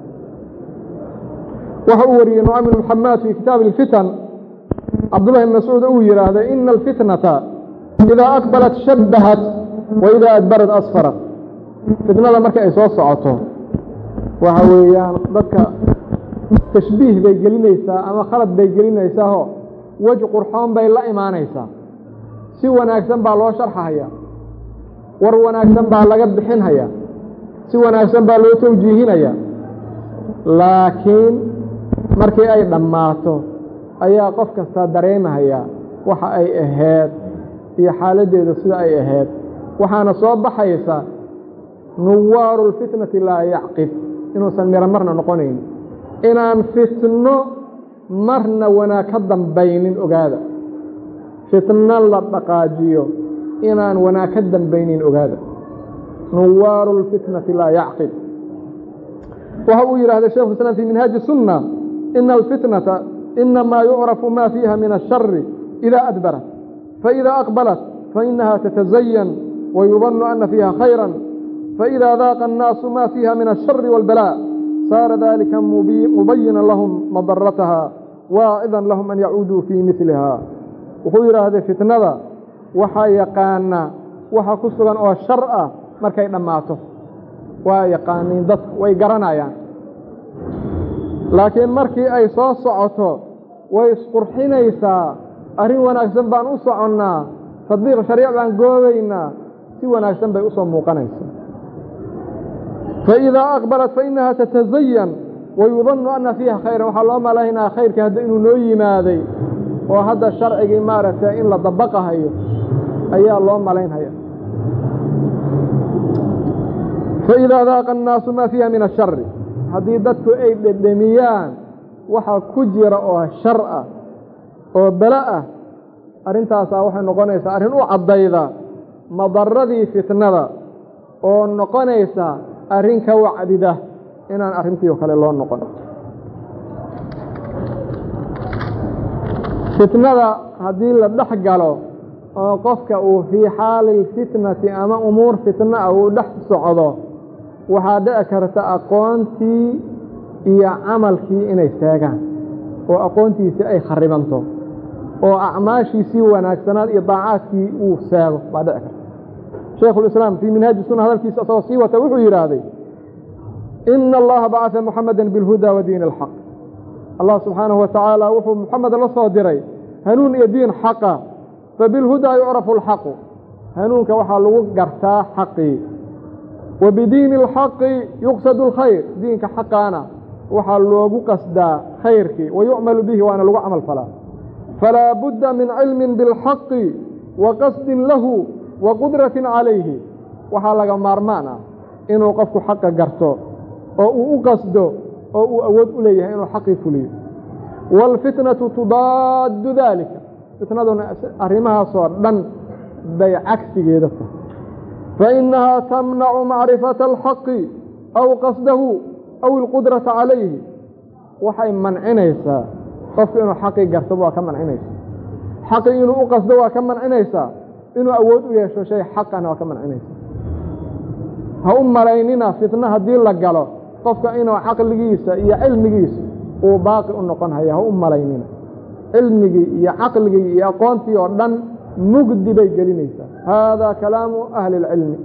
waxa uu wariyey nucaym bn muxamaad fii kitaabi اlfitan cabdullahi bn mascuud uu yidhaahday ina alfitnata idaa aqbalat shabahat wa idaa adbarat asfarat fitnada marka ay soo socoto waxa weeyaan dadka tashbiih bay gelinaysaa ama khalad bay gelinaysaao wej qurxoon bay la imaanaysaa si wanaagsan baa loo sharxahaya war wanaagsan baa laga bixinhaya si wanaagsan baa loo tawjiihinaya laakiin markii ay dhammaato ayaa qof kastaa dareemahaya waxa ay ahayd iyo xaaladdeeda sida ay ahayd waxaana soo baxaysa nuwaaru lfitnati laa yacqib inuusan miro marna noqonayn inaan fitno marna wanaag ka dambaynin ogaada fitno la dhaqaajiyo inaan wanaag ka dambaynin ogaada nuwaaru lfitnati laa yacqib waxa uu yidhahda sheikhu islam fi minhaaji sunna ina alfitnata inamaa yucrafu ma fiiha min ashari idaa adbarat faإida aqbalat fainaha tatazayan wayudannu ana fiiha khayra faإida daaqa الnaasu ma fiiha min ashari wاlbalaa saara dalika mubayina lahum madarataha waacidan lahum an yacuuduu fii miliha wuxuu yidhaahday fitnada waxaa yaqaana waxa ku sugan oo shar ah markay dhammaato waa yaqaaniin dadku way garanayaan laakiin markii ay soo socoto way isqurxinaysaa arrin wanaagsan baan u soconnaa تطبيق شريعة بان قوبينا سوى ناكسن بي أصلا موقنيسا فإذا أقبلت فإنها تتزين ويظن أن فيها خير وحال ما لهنا خير كهذا إنه نوي ماذي وهذا الشرع إمارة إلا طبقها هي أي اللهم لهنا هي فإذا ذاق الناس ما فيها من الشر حديدته أي الدميان وحا كجر أو الشرع أو بلاء أرنتها ساوحا نقونيسا أرنو عضيدا مضردي فتنة أو نقونيسا أرنك وعدده inaan arrintii oo kale loo noqon fitnada haddii la dhex galo oo qofka uu fii xaali fitnati ama umuur fitna ah uu dhex socdo waxaa dhici karta aqoontii iyo camalkii inay istaagaan oo aqoontiisii ay kharibanto oo acmaashiisii wanaagsanaad iyo daacaadkii uu saago baa dhici karta shaykhulislaam fii minhaaji sunna hadalkiisa asagoo sii wata wuxuu yidhaahday إن الله بعث محمدا بالهدى ودين الحق الله سبحانه وتعالى وحو محمد لصادري هنون يدين حقا فبالهدى يعرف الحق هنون كوحا لوق قرتا حقي وبدين الحق يقصد الخير دينك حقانا وحا لوق قصدا خيرك ويعمل به وانا لوق عمل فلا فلا بد من علم بالحق وقصد له وقدرة عليه وحا لغا مارمانا إنه قفك حق قرته oo uu qasdo oo uu awood u leeyahay inuu xaqi fuliyo wal fitnatu tudaad dalika fitnaduna arimaha soo dhan bay cagsigeeda fa innaha tamna'u ma'rifata al-haqq aw qasdahu aw al-qudrata alayhi waxay mancinaysa qofka inuu xaqi garto waa ka mancinaysa xaqi inuu u qasdo waa ka mancinaysa inuu awood u yeesho shay xaqana waa ka mancinaysa ha u malaynina fitna hadii la galo qofka inuu aqligiisa iyo cilmigiisa uu baaqi u noqon haya u malaynina cilmigi iyo aqligi iyo aqoontii oo dhan mugdi bay gelinaysa hada kalaamu ahli ilmi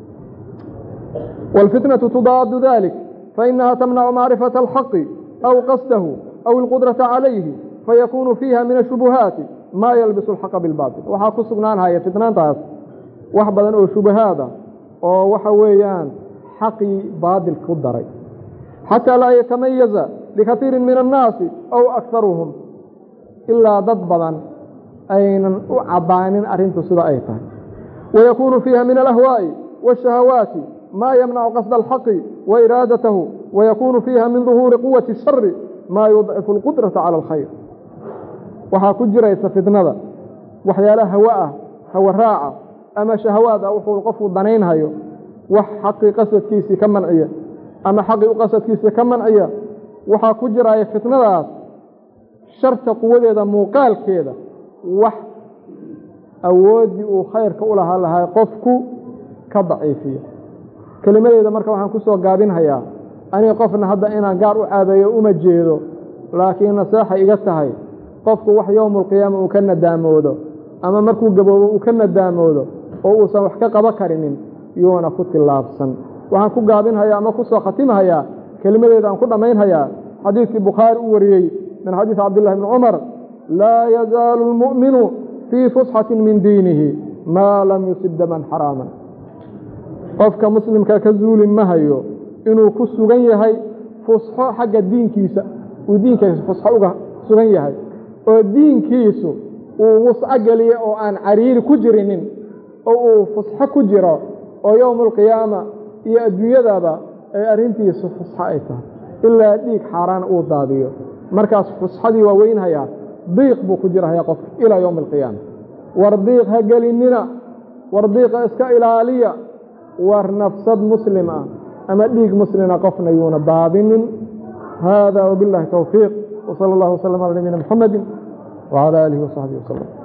wal fitnatu tudad dhalik fa innaha tamna'u ma'rifata al-haqq aw qasdahu aw al-qudrata alayhi fayakunu fiha min ash-shubuhat ma yalbisu al-haqq bil batil waxa ku sugnaan haya fitnantaas wax badan oo shubahaada oo waxa weeyaan حقي بادل كدري حتى لا يتميز لكثير من الناس أو أكثرهم إلا ضدبا أين عبان أرنت صدائتا ويكون فيها من الأهواء والشهوات ما يمنع قصد الحق وإرادته ويكون فيها من ظهور قوة الشر ما يضعف القدرة على الخير وها كجرى يستفدنا وحيالها هواء هو الراعة أما شهوات أو قفوا الضنين هايو wax xaqi qasadkiisa ka manciya ama xaqi u qasadkiisa ka manciya waxa ku jiraay fitnadaas sharta quwadeeda muuqaalkeeda wax awoodi uu khayrka u lahaa lahaa qofku ka daciifiyo kalimadeeda marka waxaan ku soo gaabinhayaa ani qofna hadda inaan gaar u caabeeyo uma jeedo laakiin nasaaxa iga tahay qofku wax yawmul qiyaama uu ka nadaamoodo ama markuu gaboobo uu ka nadaamoodo oo uu san wax ka qaba karinin يونا كنت اللابسا وعن كقابين هيا ما كسو ختم هيا كلمة إذا عن كنا مين هيا حديث البخاري وريي من حديث عبد الله بن عمر لا يزال المؤمن في فسحة من دينه ما لم يصب دما حراما قفك مسلم ككزول ما هيو إنه كسو غنيهي فسحة حق الدين كيسا ودين كيسا فسحة سغنيهي ودين كيسو ووسع قلي أو أن عرير كجرين أو فسحة كجرة oo yawmul qiyaama iyo adduunyadaba ay arintiisu fusxa ay tahay ilaa dhiig xaraan uu daadiyo markaas fusxadii waa weynhaya diiq buu ku jirahay qof ilaa yawmul qiyaama war diiq ha galinina war diiq iska ilaaliya war nafsad muslima ama dhiig muslina qofna yuuna daadinin hada wabillahi tawfiiq wa sallallahu alayhi wa sallam ala nabiyyina muhammadin wa ala alihi wa sahbihi wa sallam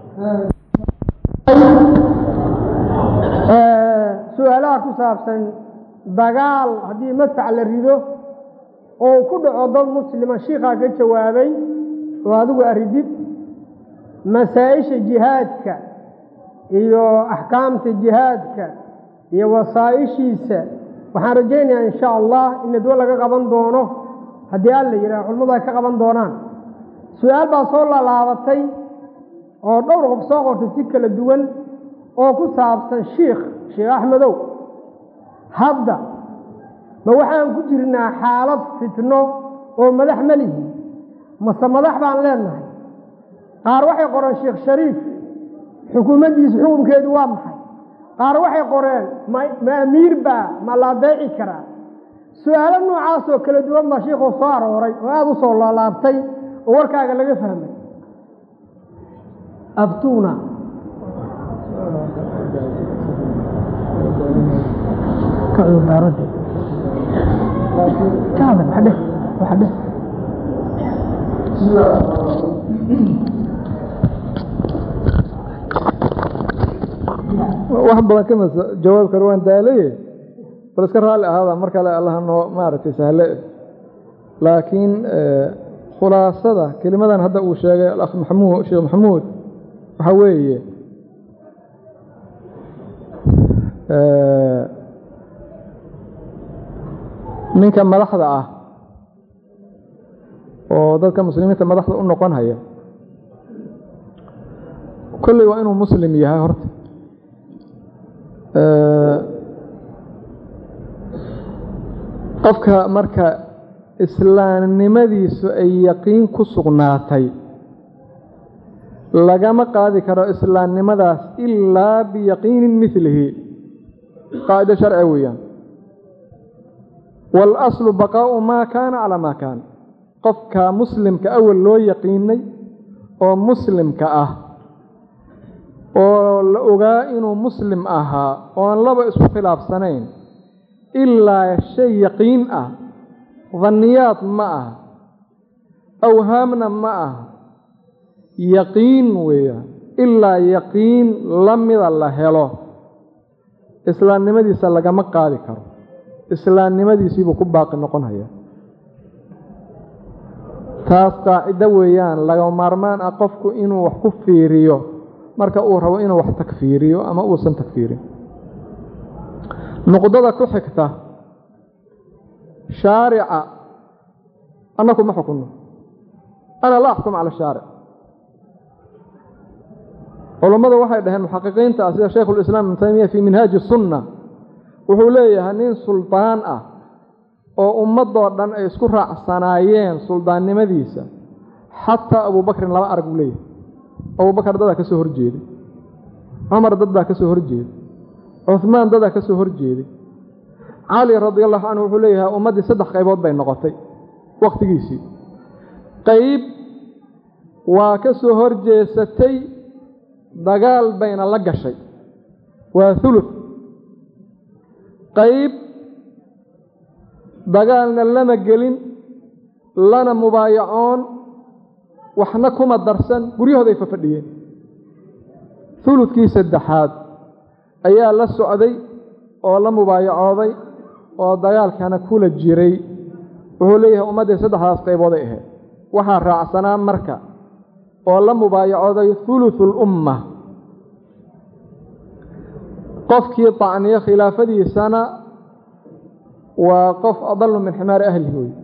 سؤالها كسابسا دغال هدي مدفع للريدو oo ku dhaco dad muslima sheekha ka jawaabay oo adigu aridid masaa'isha jihaadka iyo ahkaamta jihaadka iyo wasaa'ishiisa waxaan rajaynayaa insha Allah in dad laga qaban doono hadii alla yiraahdo culimada ka qaban doonaan su'aal baa soo laabatay oo dhowr qof soo qortay si kala duwan oo ku saabsan sheekh sheekh Axmedow hadda ma waxaan ku jirnaa xaalad fitno oo madax malihi mase madax baan leenahay qaar waxay qoreen sheekh Shariif xukuumaddiisa xukunkeedu waa maxay qaar waxay qoreen ma amiir baa ma la deeci karaa su'aalo noocaas oo kala duwan baa sheekhu soo arooray oo aad u soo laalaabtay oo warkaaga laga fahmay abtuuna كأو دارده كامل حده وحده واحد بلا كلمة جواب كروان دالي بس كرها هذا مركز الله إنه ما عرفت سهل لكن خلاصة كلمة هذا وشيء الأخ محمود شيخ محمود حويه ninka madaxda ah oo dadka muslimiinta madaxda u noqon haya kulli waa inuu muslim yahay horta ee qofka marka islaamnimadiisu ay yaqiin ku sugnaatay lagama qaadi karo islaamnimadaas ilaa bi yaqiin mithlihi qaida sharci weeyaan والأصل بقاء ما كان على ما كان قفك مسلم كأول لو يقيني أو مسلم كأه أو لأغائن مسلم أها وأن لا بأس خلاف سنين إلا شيء يقين أه ظنيات معه أوهامنا معه يقين ويا إلا يقين لم يضل الله له إسلام نمدي سلقا مقالي كرو islaamnimadiisiibuu ku baaqi noqon haya taas qaacido weeyaan laga maarmaan ah qofku inuu wax ku fiiriyo marka uu rabo inuu wax takfiiriyo ama uusan takfiirin nuqdada ku xigta shaarica annaku ma xukunno ana la axkum cala shaaric culammadu waxay dhaheen muxaqiqiinta ah sida shaykhu lislaam ibnu taymiya fii minhaaji sunna wuxuu leeyahay nin sultaan ah oo ummadoo dhan ay isku raacsanaayeen suldaannimadiisa xataa abubakrin laba arag buu leeyahay abubakar dadaa ka soo horjeeday cumar dad baa ka soo horjeeday cuhmaan dadaa ka soo horjeeday cali radia allahu canhu wuxuu leeyahay ummaddii saddex qaybood bay noqotay wakhtigiisii qayb waa ka soo horjeesatay dagaal bayna la gashay waa hulud qayb dagaalna lama gelin lana mubaayacoon waxna kuma darsan guryahooday fafadhiyeen huludkii saddexaad ayaa la socday oo la mubaayacooday oo dagaalkana kula jiray wuxuu leeyahay ummaddii saddexdaas qaybooday ahayd waxaa raacsanaa marka oo la mubaayacooday huluthu lumma qofkii طacniyo khilaafadiisana waa qof adallu min ximaari ahlihi wey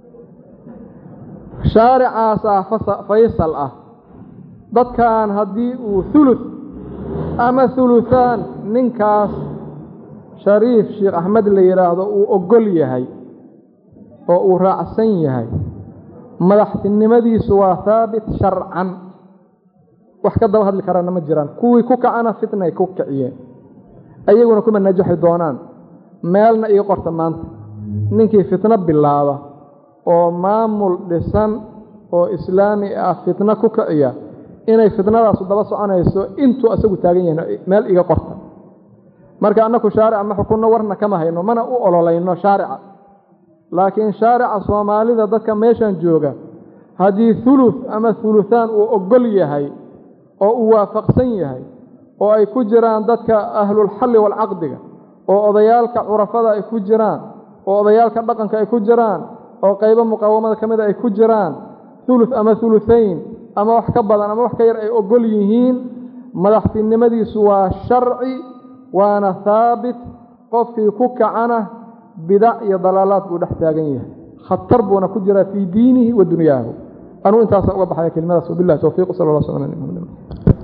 shaaricaasaa faysal ah dadkan haddii uu hulud ama huluhaan ninkaas shariif sheekh axmed la yidhaahdo uu ogol yahay oo uu raacsan yahay madaxtinimadiisu waa haabit sharcan wax ka daba hadli karaana ma jiraan kuwii ku kacana fitnay ku kiciyeen ayaguna kuma najaxi doonaan meelna ii qorta maanta ninkii fitno bilaaba oo maamul dhisan oo islaami ah fitno ku kiciya inay fitnadaasu daba soconayso intuu asagu taagan yahay meel iga qorta marka annaku shaarica ma xukunno warna kama hayno mana u ololayno shaarica laakiin shaarica soomaalida dadka meeshan jooga haddii huluth ama huluhaan uu ogol yahay oo uu waafaqsan yahay oo ay ku jiraan dadka ahlulxalli waalcaqdiga oo odayaalka curafada ay ku jiraan oo odayaalka dhaqanka ay ku jiraan oo qaybo muqaawamada ka mida ay ku jiraan huluth ama huluhayn ama wax ka badan ama wax ka yar ay ogol yihiin madaxtinimadiisu waa sharci waana haabit qofkii ku kacana bidac iyo dalaalaad buu dhex taagan yahay khatar buuna ku jiraa fii diinihi wa dunyaahu anuu intaasaan uga baxaya kelimadaas wabillahi towfiiq sala allah sala ala muxamed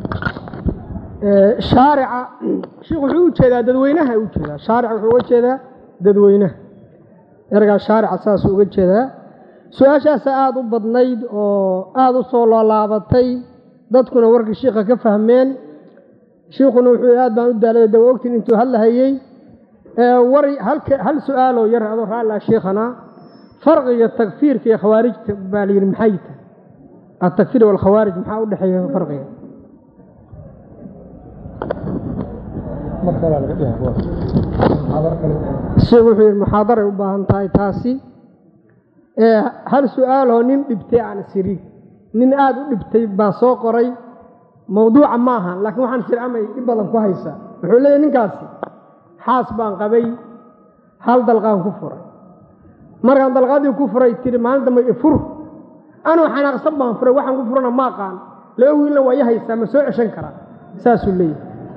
shaarica sheekhu wuxuu u jeedaa dadweynaha u jeedaa shaarica wuxuu uga jeedaa dadweynaha ergaa shaarica saas uga jeedaa su-aashaas aada u badnayd oo aada u soo laalaabatay dadkuna warkii sheekha ka fahmeen sheekhuna wuxuu aad baan u daalay dawa ogtiin intuu hadlahayey war hal su-aaloo yar adoo raallaa sheekhana farqiga takfiirka iyo khawaarijta baa layidhi maxay tahay التكفير والخوارج maxaa u dhaxeeya farqiga markala laga dhigo sheekhu wuxuu yiri muxaadara u baahan tahay taasi ee hal su'aal oo nin dhibtay aan siri nin aad u dhibtay baa soo qoray mawduuca ma aha laakiin waxaan sir amay dib badan ku haysa wuxuu leeyahay ninkaasi xaas baan qabay hal dalqaan ku furay markaan dalqadii ku furay tiri maalinta ma ifur أنا وحنا قصبان فرا وحنا قفرنا ما قان لو إلا وياه يسمى سوء عشان كرا ساسو لي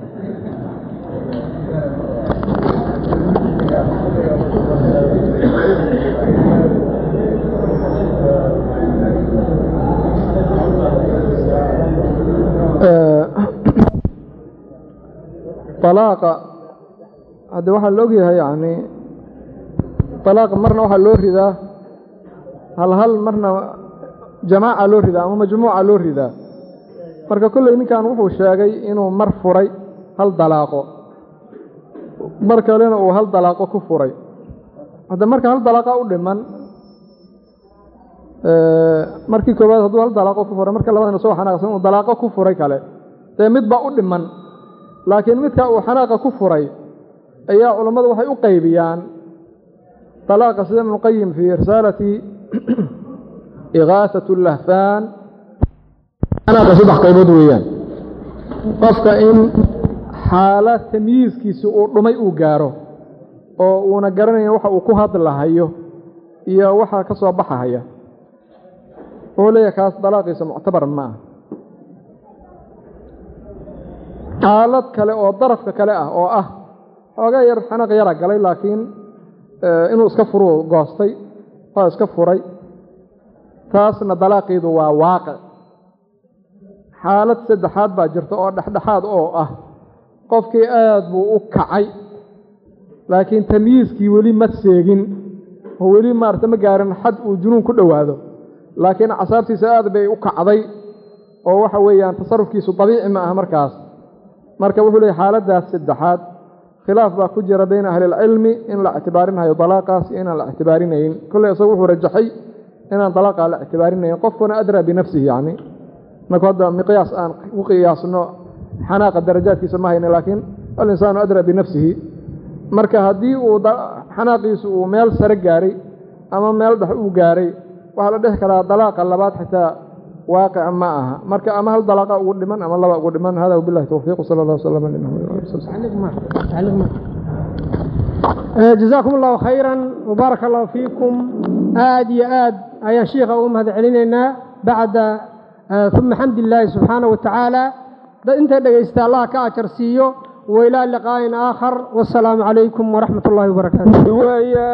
طلاق هذا واحد لوجيها يعني طلاق مرنا واحد لوري ذا هل هل مرنا جماعة loo ridaa ama majmuuca loo ridaa marka kulay ninkan wuxuu sheegay inuu mar furay hal dalaaqo mar kalena uu hal dalaaqo ku furay hada marka hal dalaaqa u dhiman ee markii koobaad haduu hal dalaaqo ku furay marka labaadna soo xanaaqsan uu dalaaqo ku furay kale ee mid ba u dhiman laakiin midka uu xanaaqa ku furay ayaa culimadu waxay u qaybiyaan talaaqa sida Ibn Qayyim fi risalati إغاثة اللهفان أنا قصد قيبود ويان قفك إن حالة تمييز كيسو رمي أوغارو أو نقرني وحا وكوهاد الله هيو إيا وحا كسوا بحا هيا وليه كاس دلاقي معتبر معه حالة كلا أو ضرف كلا أو أه وغير حنا غير قليل لكن آه إنه اسكفروا قاستي فاسكفري taasna dalaaqeedu waa waaqi xaalad saddexaad baa jirta oo dhaxdhaxaad oo ah qofkii aad buu u kacay laakiin tamyiiskii weli ma seegin oo weli maarta ma gaarin xad uu junuun ku dhawaado laakiin casaabtiisa aad bay u kacday oo waxa weeyaan tasarrufkiisu dabiici ma aha markaas marka wuxuu leeyahay xaaladaas saddexaad khilaaf baa ku jira bayna ahli ilmi in la ictibaarinayo dalaaqaas in la ictibaarinayn kullu isagu wuxuu rajaxay إن انطلاق على اعتبارنا قفنا أدرى بنفسه يعني نقول مقياس آن وقياس إنه حناق الدرجات في سماهنا لكن الإنسان أدرى بنفسه مركا هدي وحناقيس وميل سرقاري أما ميل دحو قاري وعلى ذلك على طلاق اللبات حتى واقع معها مركا أما هل طلاق أقول لمن أما الله أقول لمن هذا وبالله توفيق صلى الله عليه وسلم عليك ما عليك ما جزاكم الله خيرا وبارك الله فيكم آد يا آد أيها شيخ أم هذا علينا بعد آه ثم حمد الله سبحانه وتعالى أنت دقيست الله كأجرسيو وإلى لقاء آخر والسلام عليكم ورحمة الله وبركاته ويا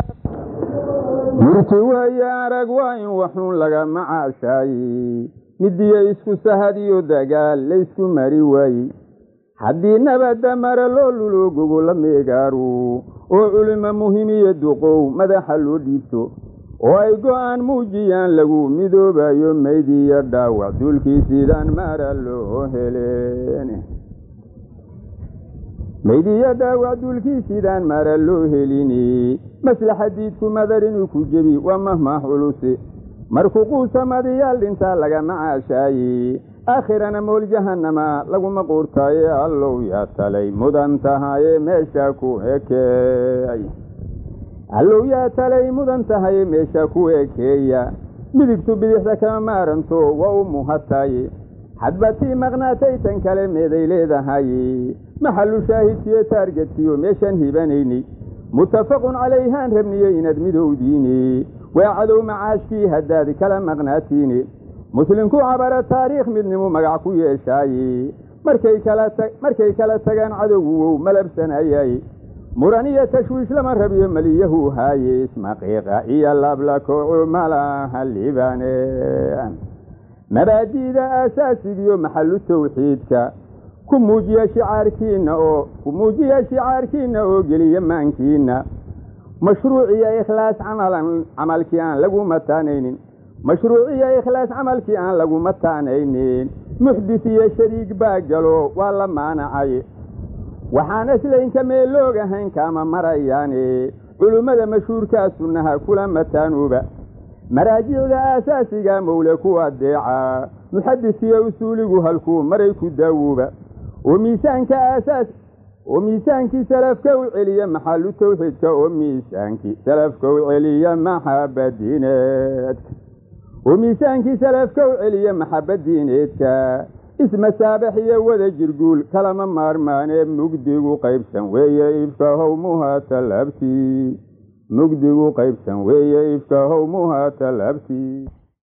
ويا رجوين وحن لقى مع شاي مدي يسكو سهدي ودقال ليسكو مريوي حدينا بدا مر لولو جوجل ميغارو وعلم مهمي يدقو ماذا حلو ديبتو way go'aan muujiyaan lagu midoobayo meediya dhaawac dulkiisidaan mara loo heleen meediya dhaawac dulkiisidaan mara loo helini maslaxadiidku madar inuu ku jebi waa mahmah culusi markuu quusamadayaal dhintaa laga macaashaaye aakhirana mool jahannama laguma quurtaaye allow yaa talay mudan tahaye meesha ku ekeey allow yaa talay mudan tahay meesha ku ekeeya midigtu bidixda kama maaranto waa u muhataaye hadbatii maqnaatay tan kale meeday leedahay maxallu shaahidkiyo taargetkiyo meeshan hibanayni muttafaqun calayhaan rabniye inaad midowdiini waa cadow macaashkii haddaad kala maqnaatiini muslimku cabara taariikh midnimu magac ku yeeshaaye markay kala markay kala tagaan cadowgu wow malabsanayay مرانية تشويش لما ربي مليه هاي اسم قيقة إيا لابلكو ملاها الليباني مبادئ أساسي ديو محل التوحيد ku muujiya shicaarkiina oo ku muujiya shicaarkiina oo geliya maankiina mashruuciya ikhlaas camalan camalkii aan lagu mataanaynin mashruuciya ikhlaas camalkii aan lagu mataanaynin muxdis iyo shariig baa galo waa la maanacay waxaan islaynka meeloog ahayn kama marayaane culummada mashhuurkaa sunnaha kula mataanuuba maraajicda aasaasiga mawle ku adeeca muxadis iyo usuuligu halkuu maray ku daawuuba oo miisaanka aasaas oo miisaankii salafka u celiya maxallu tawxiidka oo miisaankii salafka u celiya maxabadiineedka oo miisaankii salafka u celiya maxabadiineedka isma saabax iyo wada jirguul kalama maarmaanee mugdigu qaybsan weeye ifka howmuha talabtii mugdigu qaybsan weeye ifka howmuha talabtii